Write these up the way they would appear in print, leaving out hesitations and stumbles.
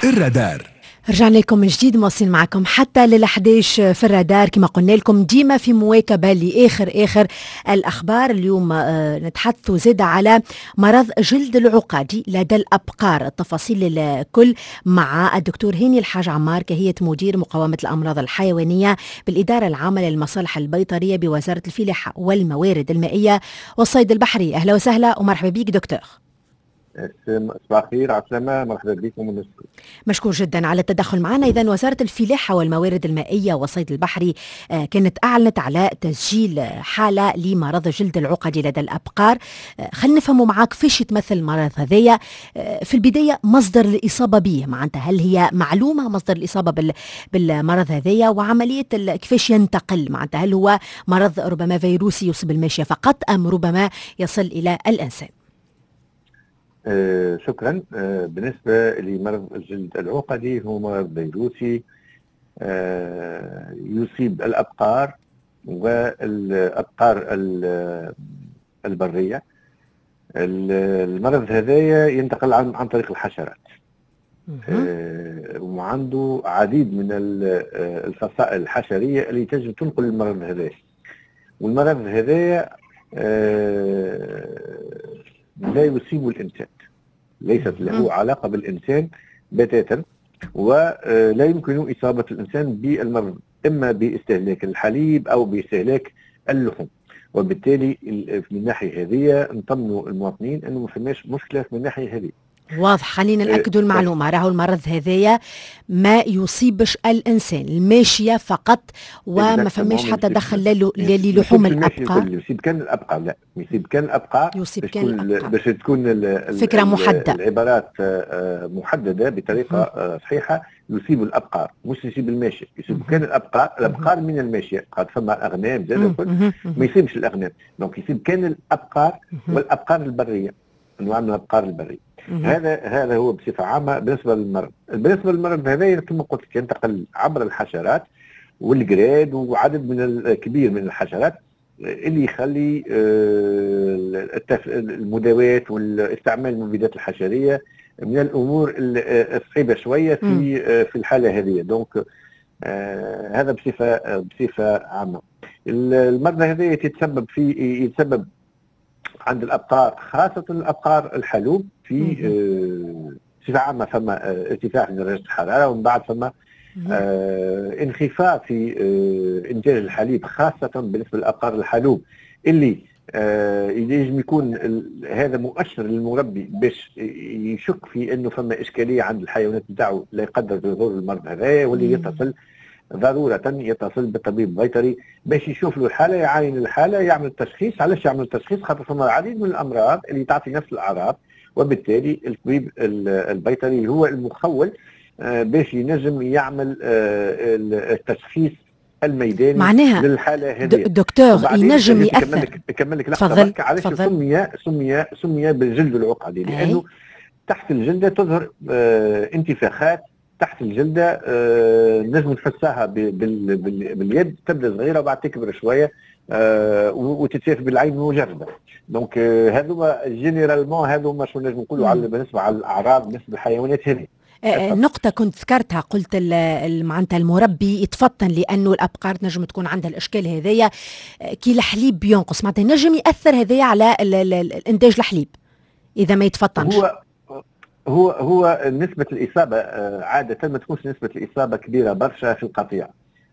الرادار. رجعنا لكم من جديد، مواصلين معكم حتى لل11 في الرادار. كما قلنا لكم ديما في مواكبة لآخر الأخبار. اليوم نتحدث زيادة على مرض جلد العقدي لدى الأبقار. التفاصيل الكل مع الدكتور هاني الحاج عمار، كهية مدير مقاومة الأمراض الحيوانية بالإدارة العامة للمصالح البيطرية بوزارة الفلاحة والموارد المائية والصيد البحري. أهلا وسهلا ومرحبا بك دكتور. صباح الخير، عسلامة، مرحبا بكم ونشكر. مشكور جدا على التدخل معنا. إذن وزارة الفلاحة والموارد المائية والصيد البحري كانت أعلنت على تسجيل حالة لمرض جلد العقدي لدى الأبقار. خلينا نفهموا معاك فيش يتمثل المرض هذايا. في البداية مصدر الإصابة به معناتها، هل هي معلومة مصدر الإصابة بالمرض هذايا، وعملية كيفاش ينتقل معناتها، هل هو مرض ربما فيروسي يصيب الماشية فقط أم ربما يصل إلى الإنسان؟ شكرا. بالنسبة لمرض الجلد العقدي هو مرض فيروسي يصيب الأبقار والأبقار البرية. المرض هذا ينتقل عن طريق الحشرات، وعنده عديد من الفصائل الحشرية اللي تجب تنقل المرض هذا. والمرض هذا لا يصيب الإنسان، ليست له علاقة بالإنسان بتاتا، ولا يمكن إصابة الإنسان بالمرض إما باستهلاك الحليب أو باستهلاك اللحوم. وبالتالي من الناحية هذه نطمنوا المواطنين أنه ما فماش مشكلة من الناحية هذه. واضح. خلينا نأكدوا المعلومة، راهو المرض هذايا ما يصيبش الإنسان، الماشية فقط، وما فماش حتى دخل للحوم الأبقار. يصيب كان الأبقار، لا يصيب كان الأبقار، باش تكون فكرة محددة، العبارات محددة بطريقة صحيحة. يصيب الأبقار مش يصيب الماشية، يصيب كان الأبقار من الماشية، قد فما أغنام زاد ما يصيبش الأغنام، دونك يصيب كان الأبقار والأبقار البرية، أنواع من الأبقار البرية. هذا هو بصفة عامة بالنسبة للمرض هذا. كما قلت لك ينتقل عبر الحشرات والجراد وعدد كبير من الحشرات، اللي يخلي المداواة والاستعمال المبيدات الحشرية من الأمور الصعبة شوية في الحالة هذه. دونك هذا بصفة عامة. المرض هذا يتسبب عند الأبقار، خاصة الأبقار الحلوب، في صفة عامة فما ارتفاع في درجة الحرارة، ومن بعد فما انخفاض في إنتاج الحليب، خاصة بالنسبة للأبقار الحلوب، اللي يجب يكون هذا مؤشر للمربي باش يشك في أنه فما إشكالية عند الحيوانات نتاعو، لا يقدر ظهور المرض هذا، واللي يتصل ضرورة بالطبيب البيطري باش يشوف له الحالة، يعاين الحالة، يعمل التشخيص. علاش يعمل التشخيص؟ خاطر فما العديد من الأمراض اللي تعطي نفس الأعراض، وبالتالي الطبيب البيطري هو المخول باش ينجم يعمل التشخيص الميداني معناها للحالة هذه. دكتور ينجم يأثر. كمل لك لحظة. علاش سمي بالجلد العقدي؟ لأنه تحت الجلدة تظهر انتفاخات تحت الجلدة، نجم نحسها باليد، تبدا صغيره وبعد تكبر شويه وتتشاف بالعين المجرده. دونك هذوما جينيرالمون هذوما شو نجم نقولوا بالنسبه على الاعراض بالنسبه للحيوانات هذه. نقطة كنت ذكرتها، قلت معناتها المربي يتفطن لأنه الأبقار نجم تكون عندها الإشكال هذايا، كي الحليب بينقص معناتها نجم يأثر هذايا على الإنتاج الحليب إذا ما يتفطنش. هو نسبة الإصابة عادة ما تكونش نسبة الإصابة كبيرة برشا في القطيع،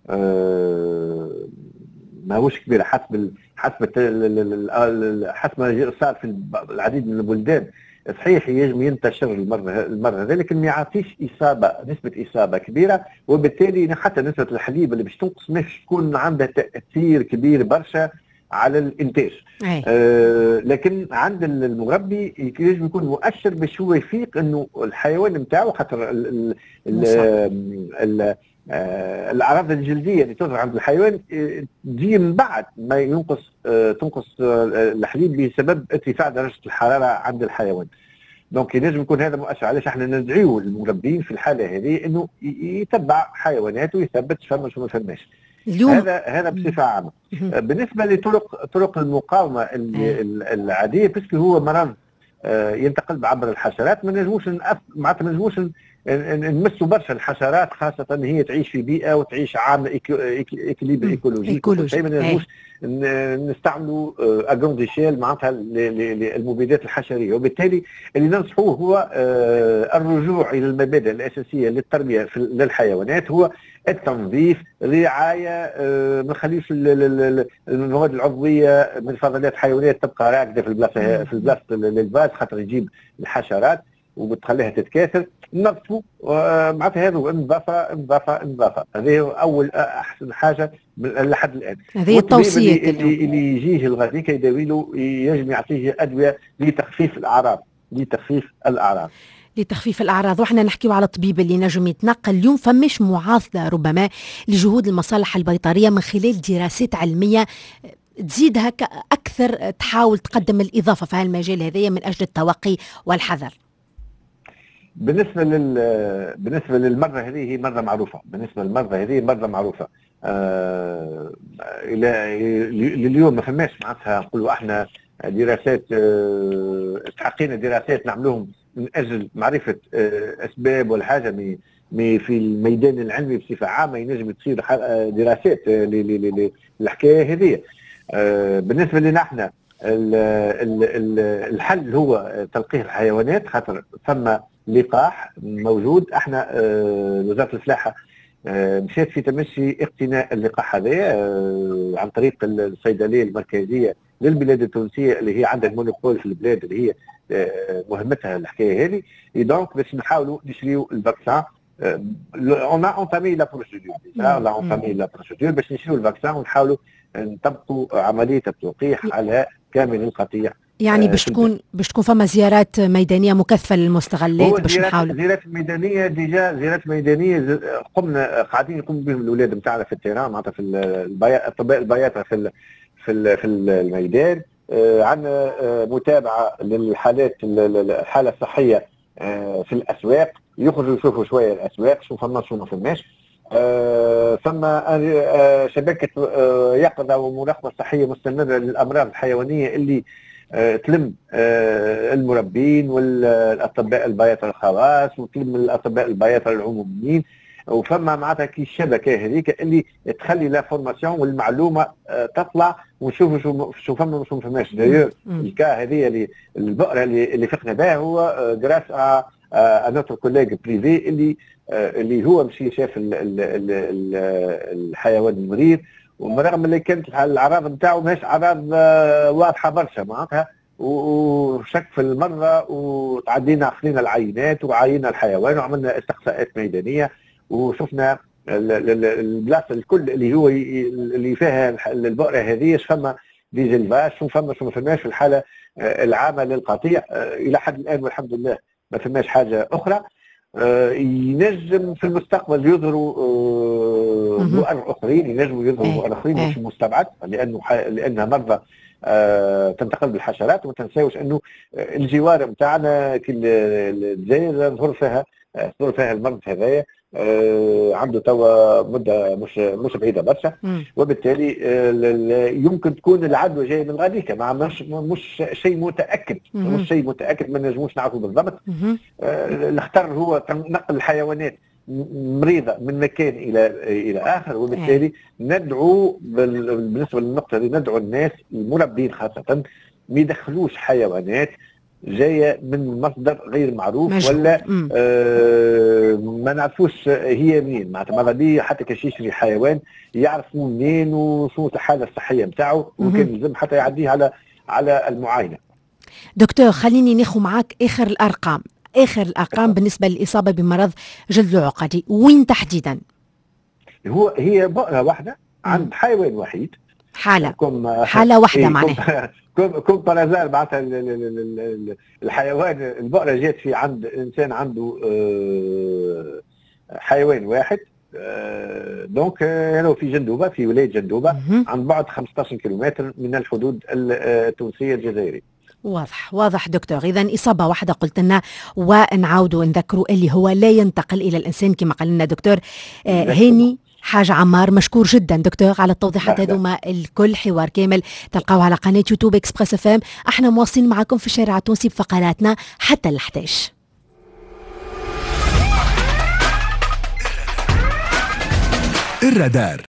ما هوش كبيرة حسب ما صار في العديد من البلدان. صحيح يجب ينتشر المرض هذا، لكن ما يعطيش نسبة إصابة كبيرة، وبالتالي حتى نسبة الحليب اللي باش تنقص مش تكون عندها تأثير كبير برشا على الانتاج. لكن عند المربي يجب يكون مؤشر باش هو يفيق انه الحيوان نتاعو، خاطر الاعراض الجلديه اللي تظهر عند الحيوان تجي من بعد ما تنقص الحليب بسبب ارتفاع درجه الحراره عند الحيوان. دونك يجب يكون هذا مؤشر. علاش احنا ندعيو المربين في الحاله هذه انه يتبع حيواناته ويثبت فما شو ما فماش. هذا بصفة عامة. بالنسبة لطرق المقاومة العادية، بس هو مرض ينتقل عبر الحشرات، ما نجموش نمسوا برشا الحشرات، خاصه هي تعيش في بيئه وتعيش عامله اكليبر ايكولوجي. ما نجموش نستعملوا اجروند شيل معناتها للمبيدات الحشريه، وبالتالي اللي ننصحوه هو الرجوع الى المبادئ الاساسيه للتربيه للحيوانات، هو التنظيف، رعايه، ما نخليش المواد العضويه من فضلات حيوانات تبقى راكده في البلاصه للباس خاطر يجيب الحشرات وبتخليها تتكاثر. نظفوا معناتها هذا النظافه هذه اول احسن حاجه لحد الان. هذه التوصيه اللي يجيه الغاديك يداوي له يجب يعطيه ادويه لتخفيف الاعراض. وإحنا نحكيو على الطبيب اللي نجم يتنقل. اليوم فماش معاصله ربما لجهود المصالح البيطريه من خلال دراسات علميه تزيد هكا اكثر، تحاول تقدم الاضافه في هالمجال هذايا من اجل التوقي والحذر؟ بالنسبه للمرضى هذه هي مرضى معروفه. اليوم ما فماش معناتها نقولوا احنا دراسات، تحقينا دراسات نعملوهم من اجل معرفه اسباب ولا حاجه في الميدان العلمي بصفه عامه ينجم تصير دراسات للحكايه هذه. بالنسبه لنا احنا الحل هو تلقيح الحيوانات، خاطر ثم لقاح موجود. احنا وزاره الفلاحه مشيت في تمشي اقتناء اللقاح هذا عن طريق الصيدليه المركزيه للبلاد التونسيه اللي هي عندها المونوبول في البلاد اللي هي مهمتها الحكايه هذه. دونك باش نحاولوا نشريوا الفاكسان. اون اونتامي لا بروسيدور باش نشريوا الفاكسان ونحاولوا نطبقوا عمليه التلقيح على كامل القطيع. يعني باش تكون فما زيارات ميدانيه مكثفه للمستغلات باش نحاولوا. زيارات ميدانيه قمنا قاعدين يقوموا بهم الاولاد نتاعنا في التيران، معناتها في اطباء البياطه في الميدان. عندنا متابعه للحالات الحاله الصحيه في الاسواق، يخرجوا يشوفوا شويه الاسواق شو فما شو ما فماش. ثم شبكه يقظه ومراقبه صحيه مستمره للامراض الحيوانيه اللي تلم المربين والاطباء البياطه الخواص وتلم الاطباء البياطه العموميين. وفما معناتها كي الشبكه هذيك اللي تخلي لا فورماسيون والمعلومه تطلع ونشوفوا شو فما وشو ما فماش. داير الكا هذه اللي البؤره اللي فقنا بها هو جراس نوتر كوليج بريفي اللي هو مشي شاف الحيوان المريض، ومرغم اللي كانت الاعراض نتاعو ماهيش اعراض واضحه برشا معناتها، وشك في المرضى، وتعدينا خلينا العينات وعينا الحيوان وعملنا استقصاءات ميدانيه وشفنا البلاصه الكل اللي فيها البؤره هذه فما ديزلفاش وفما شو ما فماش في الحاله العامه للقطيع. الى حد الان والحمد لله ما فماش حاجه اخرى. ينجم في المستقبل يظهروا بؤر اخرين، ينجموا يظهروا بؤر اخرين مش مستبعد، لانها مرضى تنتقل بالحشرات. وما تنساوش انه الجوار نتاعنا كل الجزائر ظهر فيها المرض هذايا عنده توا مده مش بعيده برشا، وبالتالي يمكن تكون العدوى جايه من غاديك، مش شيء متاكد. ما نجموش نعرفوا بالضبط. الخطر هو نقل الحيوانات مريضه من مكان الى اخر، وبالتالي ندعو بالنسبه للنقطه دي ندعو الناس المربين خاصه ما يدخلوش حيوانات جايه من مصدر غير معروف ولا ما نعرفوش هي منين. معناتها ما غادي حتى كاش يشري حيوان يعرفوا منين وشو الحاله الصحيه نتاعو، وكان لازم حتى يعديه على المعاينه. دكتور خليني ناخذ معك اخر الارقام بالنسبه للاصابه بمرض جلد العقدي، وين تحديدا؟ هي بؤره واحده عند حيوان وحيد، حاله واحده معناها كم بارازار. معناتها الحيوان البؤره جات في عند انسان عنده حيوان واحد. دونك هنا في جندوبه، في ولايه جندوبه عن بعد 15 كيلومتر من الحدود التونسيه الجزائريه. واضح دكتور. إذن إصابة واحدة قلت لنا، ونعاودوا نذكروا اللي هو لا ينتقل إلى الإنسان كما قال لنا دكتور هاني حاج عمار. مشكور جدا دكتور على التوضيحات هذوما الكل. حوار كامل تلقاوه على قناة يوتيوب إكسبريس FM. احنا مواصلين معكم في الشارع التونسي بفقراتنا حتى ال11. الرادار.